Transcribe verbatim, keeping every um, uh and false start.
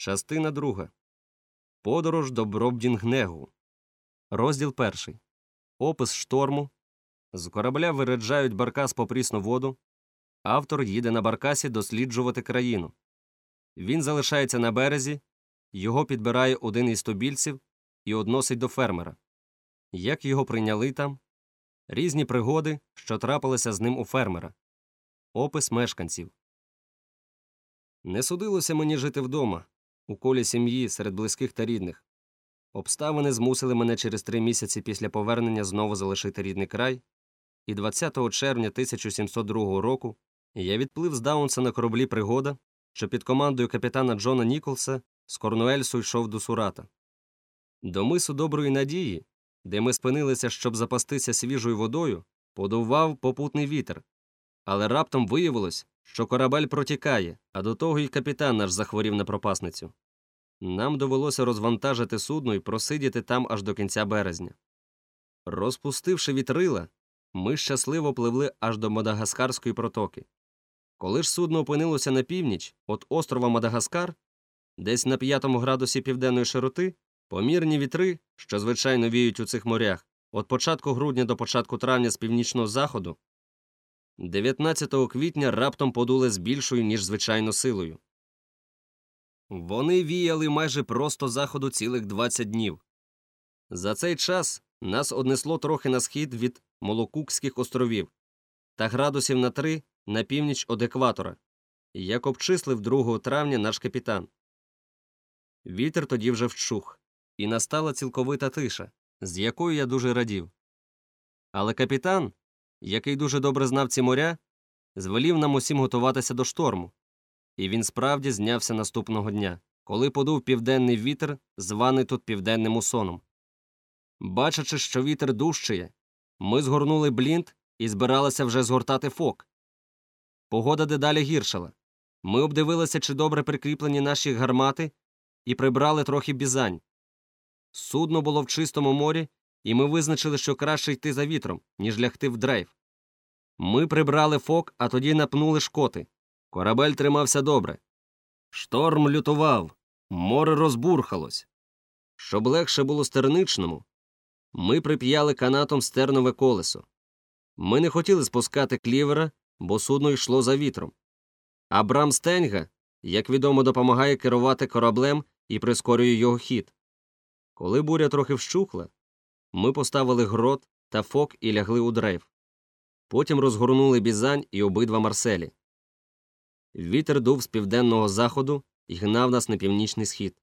Частина друга. Подорож до Бробдінгнегу. Розділ перший. Опис шторму. З корабля виряджають баркас по прісну воду. Автор їде на баркасі досліджувати країну. Він залишається на березі, його підбирає один із тубільців і односить до фермера. Як його прийняли там. Різні пригоди, що трапилися з ним у фермера. Опис мешканців. Не судилося мені жити вдома, у колі сім'ї, серед близьких та рідних. Обставини змусили мене через три місяці після повернення знову залишити рідний край, і двадцятого червня тисяча сімсот другого року я відплив з Даунса на кораблі «Пригода», що під командою капітана Джона Ніколса з Корнуельсу йшов до Сурата. До мису Доброї Надії, де ми спинилися, щоб запастися свіжою водою, подував попутний вітер. Але раптом виявилось, що корабель протікає, а до того й капітан наш захворів на пропасницю. Нам довелося розвантажити судно і просидіти там аж до кінця березня. Розпустивши вітрила, ми щасливо пливли аж до Мадагаскарської протоки. Коли ж судно опинилося на північ від острова Мадагаскар, десь на п'ятому градусі південної широти, помірні вітри, що звичайно віють у цих морях, від початку грудня до початку травня з північного заходу, дев'ятнадцятого квітня раптом подули з більшою, ніж звичайно, силою. Вони віяли майже просто заходу цілих двадцять днів. За цей час нас однесло трохи на схід від Молокукських островів та градусів на три на північ від екватора, як обчислив другого травня наш капітан. Вітер тоді вже вщух, і настала цілковита тиша, з якою я дуже радів. Але капітан, який дуже добре знав ці моря, звелів нам усім готуватися до шторму. І він справді знявся наступного дня, коли подув південний вітер, званий тут південним мусоном. Бачачи, що вітер дужчає, ми згорнули блінт і збиралися вже згортати фок. Погода дедалі гіршала. Ми обдивилися, чи добре прикріплені наші гармати, і прибрали трохи бізань. Судно було в чистому морі, і ми визначили, що краще йти за вітром, ніж лягти в дрейф. Ми прибрали фок, а тоді напнули шкоти. Корабель тримався добре. Шторм лютував, море розбурхалось. Щоб легше було стерничному, ми прип'яли канатом стернове колесо. Ми не хотіли спускати клівера, бо судно йшло за вітром. А Брамстенга, як відомо, допомагає керувати кораблем і прискорює його хід. Коли буря трохи вщухла, ми поставили грот та фок і лягли у дрейф. Потім розгорнули бізань і обидва марселі. Вітер дув з південного заходу і гнав нас на північний схід.